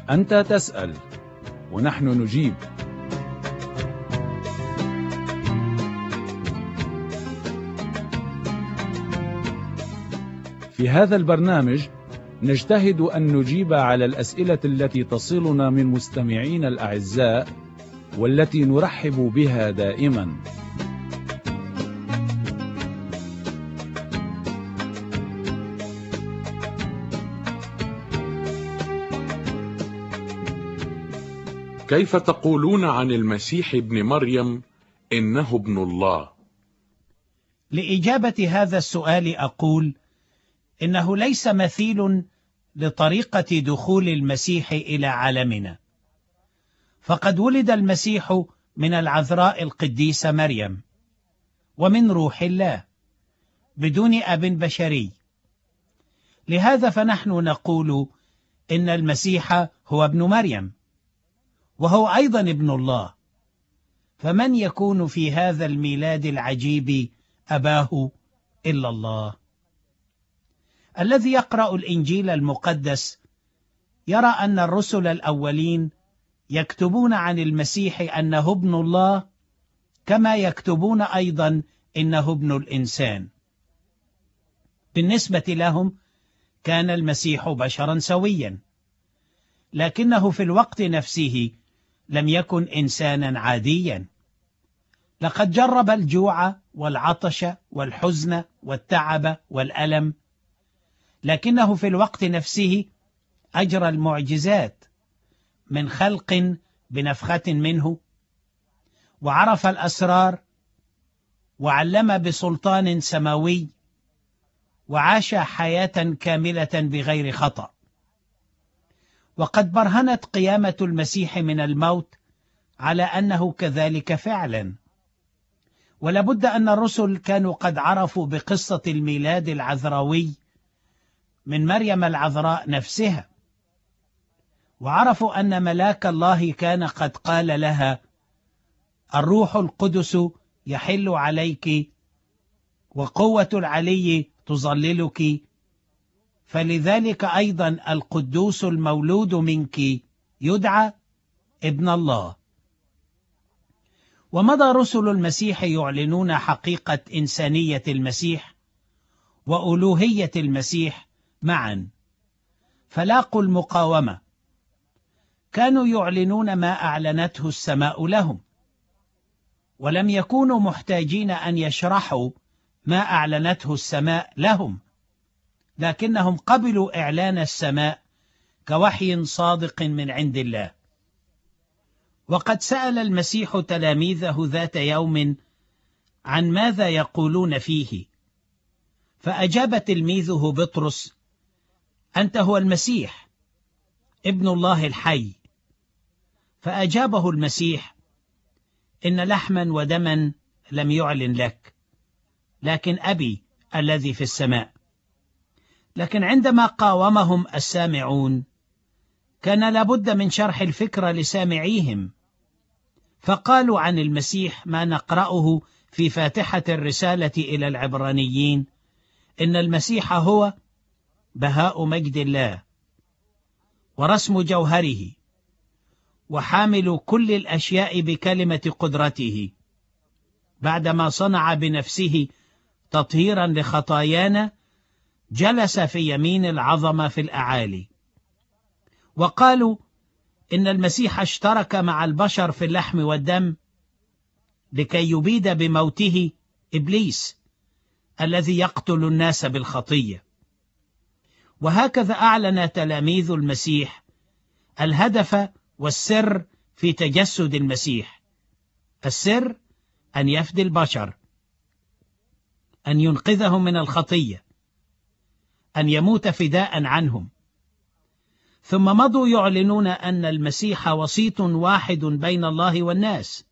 أنت تسأل ونحن نجيب. في هذا البرنامج نجتهد أن نجيب على الأسئلة التي تصلنا من مستمعين الأعزاء والتي نرحب بها دائما. كيف تقولون عن المسيح ابن مريم إنه ابن الله؟ لإجابة هذا السؤال أقول إنه ليس مثيل لطريقة دخول المسيح إلى عالمنا، فقد ولد المسيح من العذراء القديسة مريم ومن روح الله بدون أب بشري. لهذا فنحن نقول إن المسيح هو ابن مريم وهو أيضا ابن الله. فمن يكون في هذا الميلاد العجيب أباه إلا الله؟ الذي يقرأ الإنجيل المقدس يرى أن الرسل الأولين يكتبون عن المسيح أنه ابن الله كما يكتبون أيضا إنه ابن الإنسان. بالنسبة لهم كان المسيح بشرا سويا، لكنه في الوقت نفسه لم يكن إنسانا عاديا. لقد جرب الجوع والعطش والحزن والتعب والألم، لكنه في الوقت نفسه أجرى المعجزات من خلق بنفخة منه، وعرف الأسرار، وعلم بسلطان سماوي، وعاش حياة كاملة بغير خطأ. وقد برهنت قيامة المسيح من الموت على أنه كذلك فعلا. ولابد أن الرسل كانوا قد عرفوا بقصة الميلاد العذراوي من مريم العذراء نفسها، وعرفوا أن ملاك الله كان قد قال لها: الروح القدس يحل عليك وقوة العلي تظللك، فلذلك أيضا القدوس المولود منك يدعى ابن الله. ومضى رسل المسيح يعلنون حقيقة إنسانية المسيح وألوهية المسيح معا، فلاقوا المقاومة. كانوا يعلنون ما أعلنته السماء لهم، ولم يكونوا محتاجين أن يشرحوا ما أعلنته السماء لهم، لكنهم قبلوا إعلان السماء كوحي صادق من عند الله. وقد سأل المسيح تلاميذه ذات يوم عن ماذا يقولون فيه، فأجاب تلميذه بطرس: أنت هو المسيح ابن الله الحي. فأجابه المسيح: إن لحما ودما لم يعلن لك، لكن أبي الذي في السماء. لكن عندما قاومهم السامعون كان لابد من شرح الفكرة لسامعيهم، فقالوا عن المسيح ما نقرأه في فاتحة الرسالة إلى العبرانيين: إن المسيح هو بهاء مجد الله ورسم جوهره وحامل كل الأشياء بكلمة قدرته، بعدما صنع بنفسه تطهيرا لخطايانا جلس في يمين العظمة في الأعالي. وقالوا إن المسيح اشترك مع البشر في اللحم والدم لكي يبيد بموته إبليس الذي يقتل الناس بالخطية. وهكذا أعلن تلاميذ المسيح الهدف والسر في تجسد المسيح. السر أن يفدي البشر، أن ينقذهم من الخطية، أن يموت فداء عنهم. ثم مضوا يعلنون أن المسيح وسيط واحد بين الله والناس،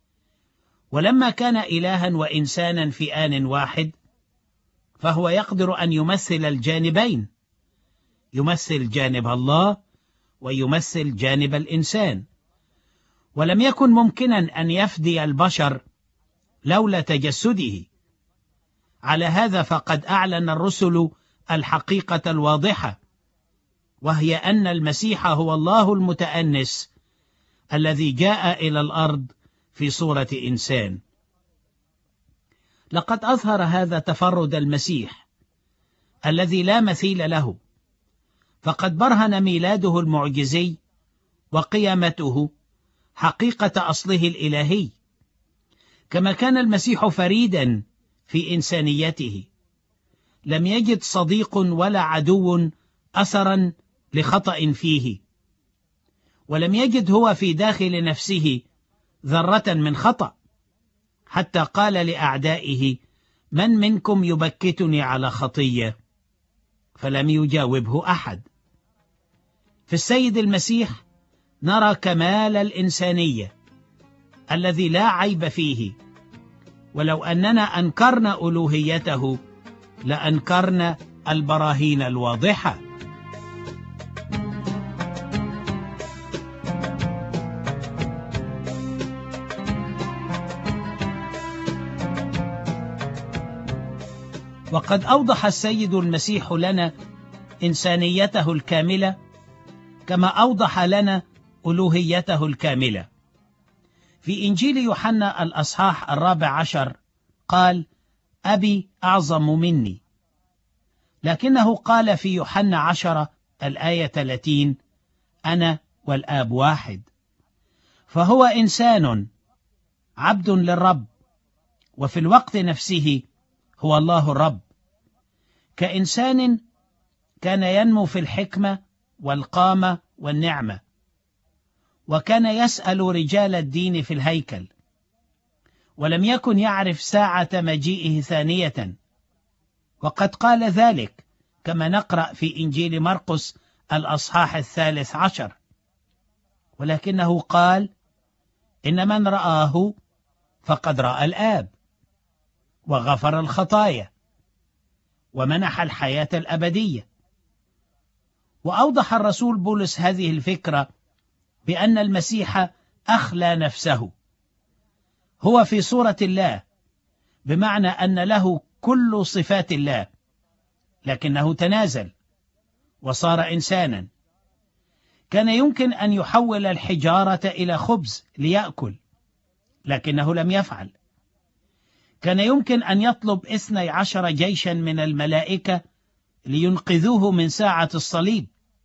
ولما كان إلها وإنسانا في آن واحد فهو يقدر أن يمثل الجانبين، يمثل جانب الله ويمثل جانب الإنسان. ولم يكن ممكنا أن يفدي البشر لولا تجسده. على هذا فقد أعلن الرسل الحقيقة الواضحة، وهي أن المسيح هو الله المتأنس الذي جاء إلى الأرض في صورة إنسان. لقد أظهر هذا تفرد المسيح الذي لا مثيل له، فقد برهن ميلاده المعجزي وقيامته حقيقة أصله الإلهي، كما كان المسيح فريدا في إنسانيته، لم يجد صديق ولا عدو أثرا لخطأ فيه، ولم يجد هو في داخل نفسه ذرة من خطأ، حتى قال لأعدائه: من منكم يبكتني على خطية؟ فلم يجاوبه أحد. في السيد المسيح نرى كمال الإنسانية الذي لا عيب فيه، ولو أننا أنكرنا ألوهيته لأنكرنا البراهين الواضحة. وقد أوضح السيد المسيح لنا إنسانيته الكاملة، كما أوضح لنا ألوهيته الكاملة. في إنجيل يوحنا الأصحاح 14 قال: أبي أعظم مني، لكنه قال في يوحنا 10 الآية 30: أنا والآب واحد. فهو إنسان عبد للرب، وفي الوقت نفسه هو الله الرب. كإنسان كان ينمو في الحكمة والقامة والنعمة، وكان يسأل رجال الدين في الهيكل، ولم يكن يعرف ساعة مجيئه ثانية، وقد قال ذلك كما نقرأ في إنجيل مرقس الأصحاح 13، ولكنه قال: إن من رآه فقد رأى الآب، وغفر الخطايا، ومنح الحياة الأبدية. وأوضح الرسول بولس هذه الفكرة بأن المسيح أخلى نفسه، هو في صورة الله، بمعنى أن له كل صفات الله، لكنه تنازل وصار إنسانا. كان يمكن أن يحول الحجارة إلى خبز ليأكل، لكنه لم يفعل. كان يمكن أن يطلب 12 جيشا من الملائكة لينقذوه من ساعة الصليب،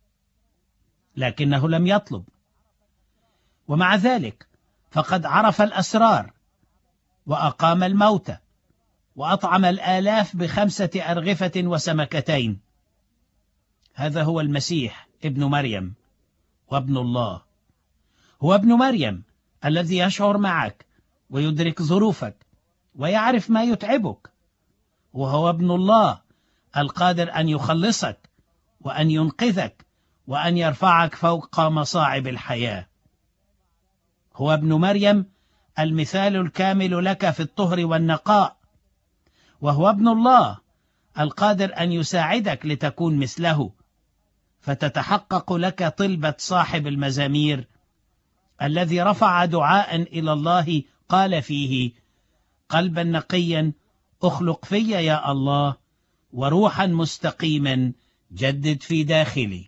لكنه لم يطلب. ومع ذلك فقد عرف الأسرار، وأقام الموتى، وأطعم الآلاف ب5 أرغفة وسمكتين. هذا هو المسيح ابن مريم وابن الله. هو ابن مريم الذي يشعر معك ويدرك ظروفك ويعرف ما يتعبك، وهو ابن الله القادر أن يخلصك وأن ينقذك وأن يرفعك فوق مصاعب الحياة. هو ابن مريم المثال الكامل لك في الطهر والنقاء، وهو ابن الله القادر أن يساعدك لتكون مثله، فتتحقق لك طلبة صاحب المزامير الذي رفع دعاء إلى الله قال فيه: قلبا نقيا أخلق في يا الله، وروحا مستقيما جدد في داخلي.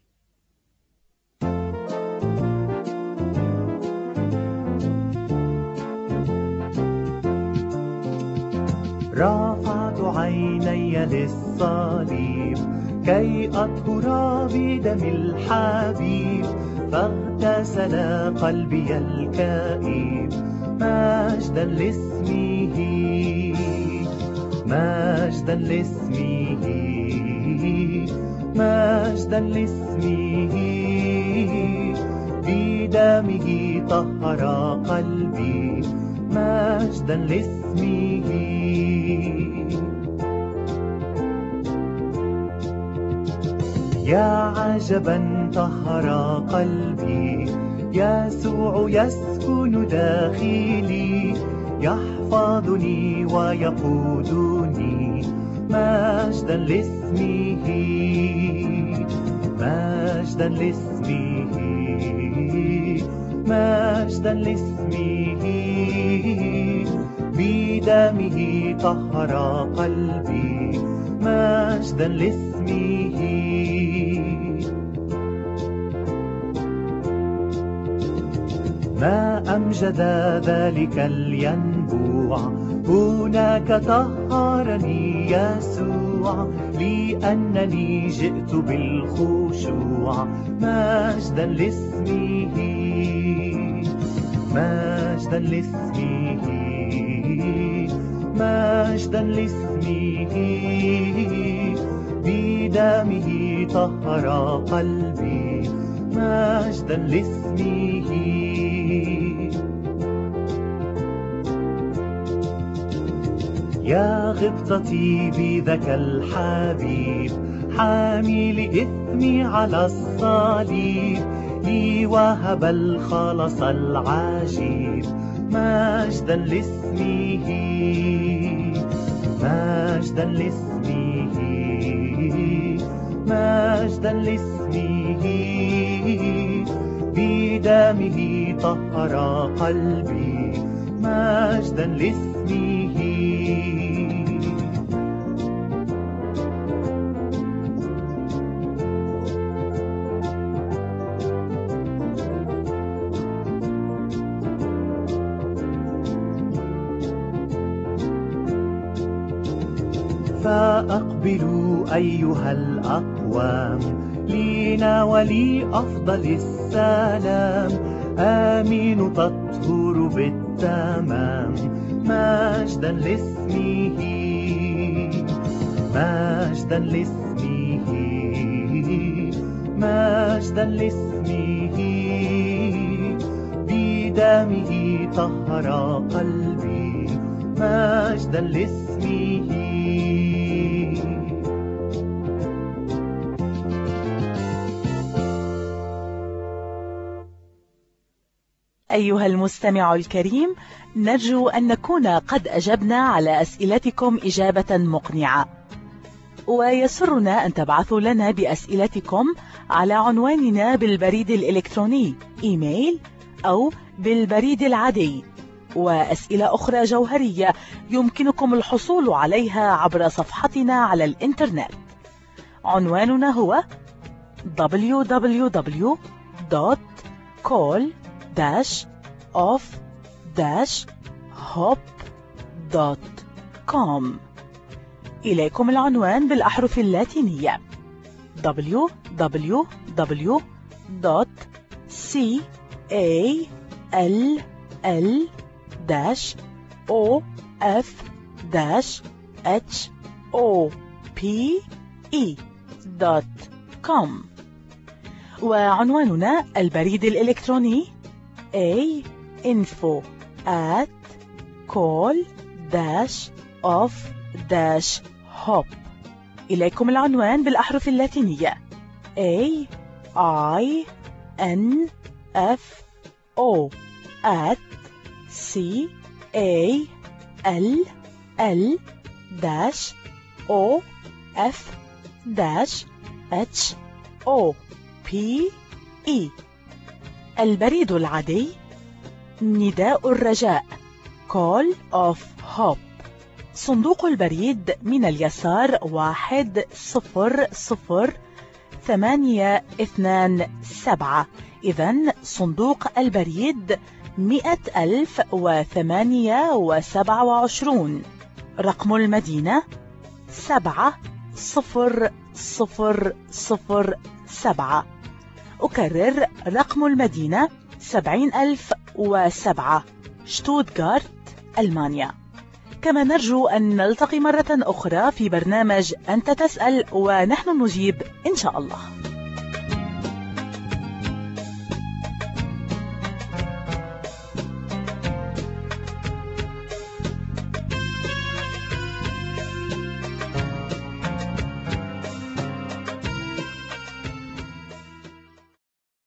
رفعت عيني للصليب كي أطهر بدم الحبيب، فاغتسل قلبي الكئيب مجدا لاسمه، مجدا لاسمه، مجدا لاسمه. بدمه طهر قلبي مجدا لاسمه. يا عجبا طهر قلبي، يسوع يسكن داخلي، يحفظني ويقودني مجدا لاسمه، مجدا لاسمه، مجدا لاسمه. بدمه طهر قلبي مجدا لاسمه. ما أمجد ذلك الينبوع، هناك طهرني يسوع، لأنني جئت بالخشوع مجدا لاسمه، مجدا لاسمه، مجدا لاسمه. بدمه طهر قلبي مجدا لاسمه. يا غبطتي بذاك الحبيب، حامل إثمي على الصليب، لي وهب الخلاص العجيب مجدا لاسمه، مجدا لاسمه، مجدا لاسمه. بدمه طهر قلبي مجدا لاسمه. فأقبلوا أيها الأقوام لناول أفضل السلام، آمين تطهر بالتمام مجدا لاسمه، مجدا لاسمه، مجدا لاسمه. بدمه طهر قلبي مجدا لاسمه. أيها المستمع الكريم، نرجو أن نكون قد أجبنا على أسئلتكم إجابة مقنعة، ويسرنا أن تبعثوا لنا بأسئلتكم على عنواننا بالبريد الإلكتروني إيميل أو بالبريد العادي. وأسئلة أخرى جوهرية يمكنكم الحصول عليها عبر صفحتنا على الإنترنت. عنواننا هو www.call-off-hop.com. إليكم العنوان بالأحرف اللاتينية www.call-off-hope.com. وعنواننا البريد الإلكتروني info@call-off-hop. إليكم العنوان بالأحرف اللاتينية AINFO@call-off-HOPE. البريد العادي نداء الرجاء Call of Hope. صندوق البريد من اليسار 100,827. إذن صندوق البريد 100,028. رقم المدينة 70007. أكرر رقم المدينة 70,007، شتوتغارت، ألمانيا. كما نرجو أن نلتقي مرة أخرى في برنامج أنت تسأل ونحن نجيب إن شاء الله.